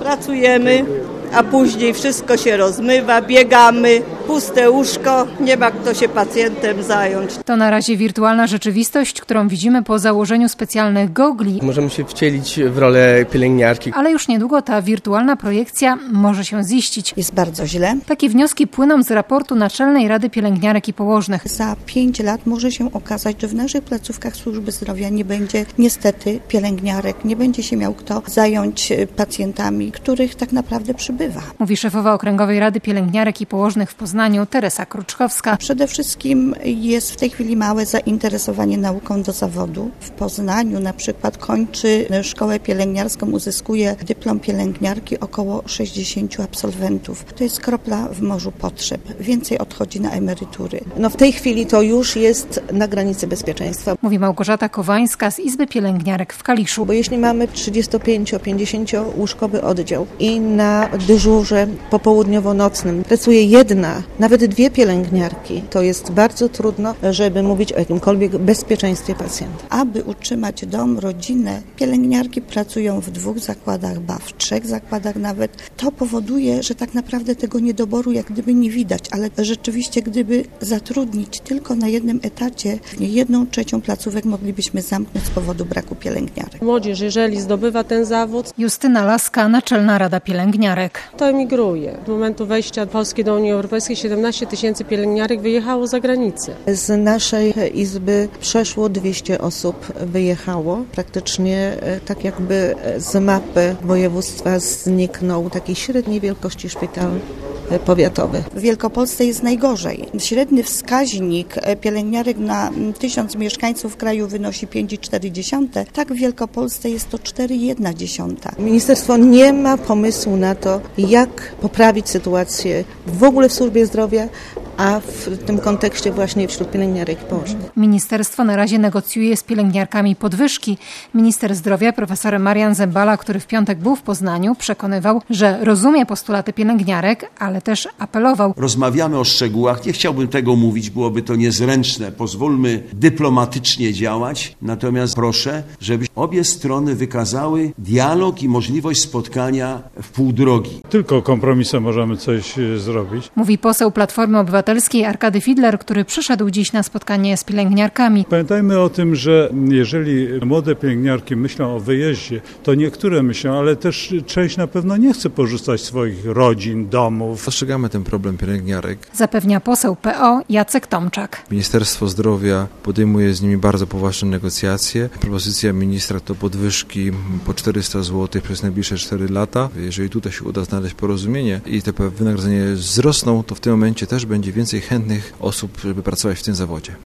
Pracujemy, a później wszystko się rozmywa, biegamy, puste łóżko, nie ma kto się pacjentem zająć. To na razie wirtualna rzeczywistość, którą widzimy po założeniu specjalnych gogli. Możemy się wcielić w rolę pielęgniarki. Ale już niedługo ta wirtualna projekcja może się ziścić. Jest bardzo źle. Takie wnioski płyną z raportu Naczelnej Rady Pielęgniarek i Położnych. Za 5 lat może się okazać, że w naszych placówkach służby zdrowia nie będzie niestety pielęgniarek, nie będzie się miał kto zająć pacjentami, których tak naprawdę przybywa. Mówi szefowa Okręgowej Rady Pielęgniarek i Położnych w Poznaniu Teresa Kruczkowska. Przede wszystkim jest w tej chwili małe zainteresowanie nauką do zawodu. W Poznaniu na przykład kończy szkołę pielęgniarską, uzyskuje dyplom pielęgniarki około 60 absolwentów. To jest kropla w morzu potrzeb. Więcej odchodzi na emerytury. W tej chwili to już jest na granicy bezpieczeństwa. Mówi Małgorzata Kowańska z Izby Pielęgniarek w Kaliszu. Bo jeśli mamy 35-50 łóżkowy oddział i na dyżurze popołudniowo-nocnym pracuje jedna, nawet 2 pielęgniarki, to jest bardzo trudno, żeby mówić o jakimkolwiek bezpieczeństwie pacjenta. Aby utrzymać dom, rodzinę, pielęgniarki pracują w 2 zakładach, w 3 zakładach nawet. To powoduje, że tak naprawdę tego niedoboru jak gdyby nie widać, ale rzeczywiście gdyby zatrudnić tylko na jednym etacie 1/3 placówek moglibyśmy zamknąć z powodu braku pielęgniarek. Młodzież, jeżeli zdobywa ten zawód, Justyna Laska, Naczelna Rada Pielęgniarek. to emigruje. Do momentu wejścia Polski do Unii Europejskiej 17 000 pielęgniarek wyjechało za granicę. Z naszej izby przeszło 200 osób wyjechało. Praktycznie tak jakby z mapy województwa zniknął taki średniej wielkości szpital powiatowy. W Wielkopolsce jest najgorzej. Średni wskaźnik pielęgniarek na 1000 mieszkańców w kraju wynosi 5,4. Tak w Wielkopolsce jest to 4,1. Ministerstwo nie ma pomysłu na to, jak poprawić sytuację w ogóle w służbie zdrowia, a w tym kontekście właśnie wśród pielęgniarek i położnych. Ministerstwo na razie negocjuje z pielęgniarkami podwyżki. Minister zdrowia profesor Marian Zembala, który w piątek był w Poznaniu, przekonywał, że rozumie postulaty pielęgniarek, ale też apelował. Rozmawiamy o szczegółach, nie chciałbym tego mówić, byłoby to niezręczne. Pozwólmy dyplomatycznie działać, natomiast proszę, żeby obie strony wykazały dialog i możliwość spotkania w pół drogi. Tylko kompromisem możemy coś zrobić. Mówi poseł Platformy Obywatelskiej Arkady Fidler, który przyszedł dziś na spotkanie z pielęgniarkami. Pamiętajmy o tym, że jeżeli młode pielęgniarki myślą o wyjeździe, to niektóre myślą, ale też część na pewno nie chce porzucać swoich rodzin, domów. Dostrzegamy ten problem pielęgniarek. Zapewnia poseł PO Jacek Tomczak. Ministerstwo Zdrowia podejmuje z nimi bardzo poważne negocjacje. Propozycja ministra to podwyżki po 400 zł przez najbliższe 4 lata. Jeżeli tutaj się uda znaleźć porozumienie i te wynagrodzenia wzrosną, to w tym momencie też będzie więcej chętnych osób, żeby pracować w tym zawodzie.